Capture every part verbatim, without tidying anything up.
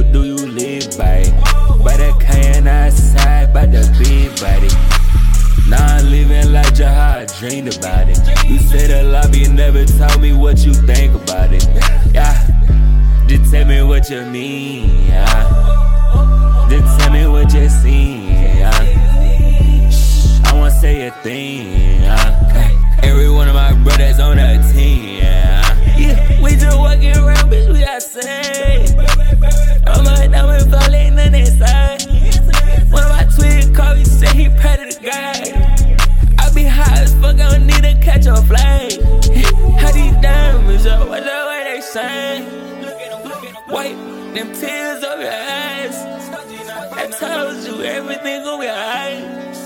but do you live by it? By that can outside, by the big body. Now I'm living like just how I dreamed about it. You said a lot, but you never told me what you think about it. Yeah, just tell me what you mean. Yeah, just tell me what you seen. Yeah, shh, I won't say a thing. Yeah, every one of my brothers on the team. Yeah, yeah, we just walking around, bitch, we got saved. I'm a diamond falling on that side. One of my twins called me, said he proud of the guy. I be high as fuck, I don't need to catch a flight. How these diamonds up, what the way they shine? Wipe them tears off your eyes. I told you everything gon' be alright.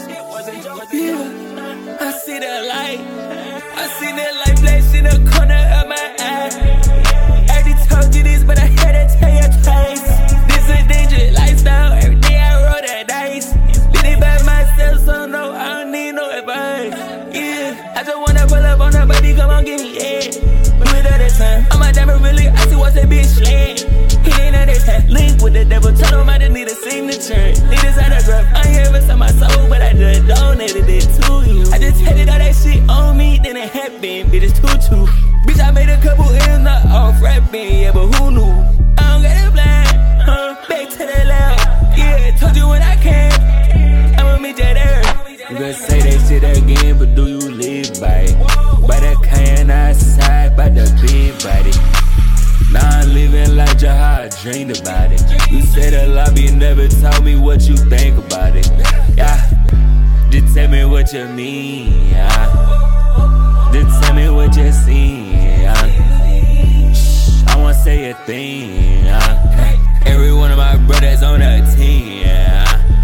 Yeah, I see that light. I see that light flash in the corner of my eye. I already told you this, but I had to tell you twice. This is a dangerous lifestyle, every day I roll that dice. Did it by myself, so no, I don't need no advice. Yeah, I just wanna pull up on her body, come on, give me head. Do it all the time, I'm a diamond really, I see what's that bitch sled. He ain't on this hat, link with the devil, told him I just need a signature. Need this out of drop, I ain't here for some my soul, but I just donated it to you. I just hated all that shit on me, then it happened, bitch, it's tutu. Bitch, I made a couple M's, not off rapping, yeah, but who knew? I don't get it blind, huh, back to the left. Yeah, told you when I came, I'ma meet you there. You gonna say that shit again, but do you live by it? By that can outside, by the big body. Now I'm living like just how I dreamed about it. You said a lot, but you never told me what you think about it. Yeah, just tell me what you mean. Yeah, just tell me what you seen. Yeah, shh, I won't say a thing. Yeah, every one of my brothers on the team. Yeah.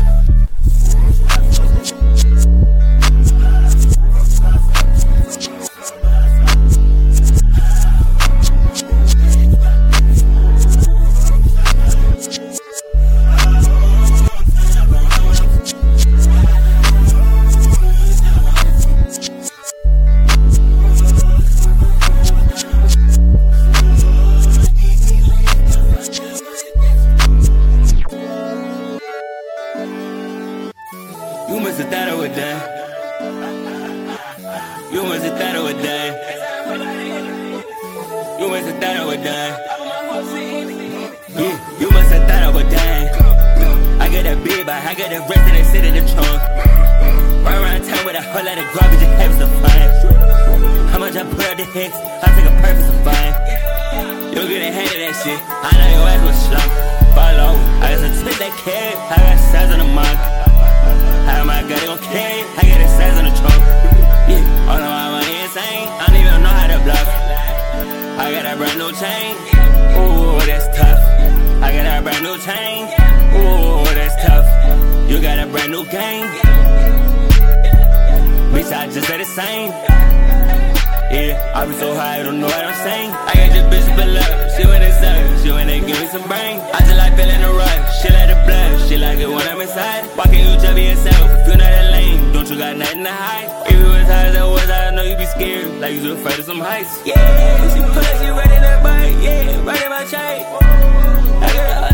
You must have thought I was done. You must have thought I was done. You must have thought I was done. Yeah, you must have thought I was done. I got that big bike, I got that rest and they sit in the trunk. Run around town with a whole lot of garbage and having some fun. How much I put out the hits, I take a purpose of fine. You don't get a hand of that shit, I know your ass was slump. Follow, I got some tip that carry, I got size on the mark. How my God, they gon' carry, I got the size on the trunk. Yeah, all know my money insane, I don't even know how to bluff. I got a brand new chain, ooh, that's tough. I got a brand new chain, ooh, that's tough. You got a brand new game, bitch, I just said the same. Yeah, I be so high, I don't know what I'm saying. I got your bitch fill up, she went inside, she went and give me some brain. I just like feeling the rush, she like the blood, she like it when I'm inside. Why can't you just be yourself if you're not that lame? Don't you got nothing to hide? If you was high as I was, I know you be scared, like you was afraid of some heights. Yeah, she put she right in that bite, yeah, right in my chain. I got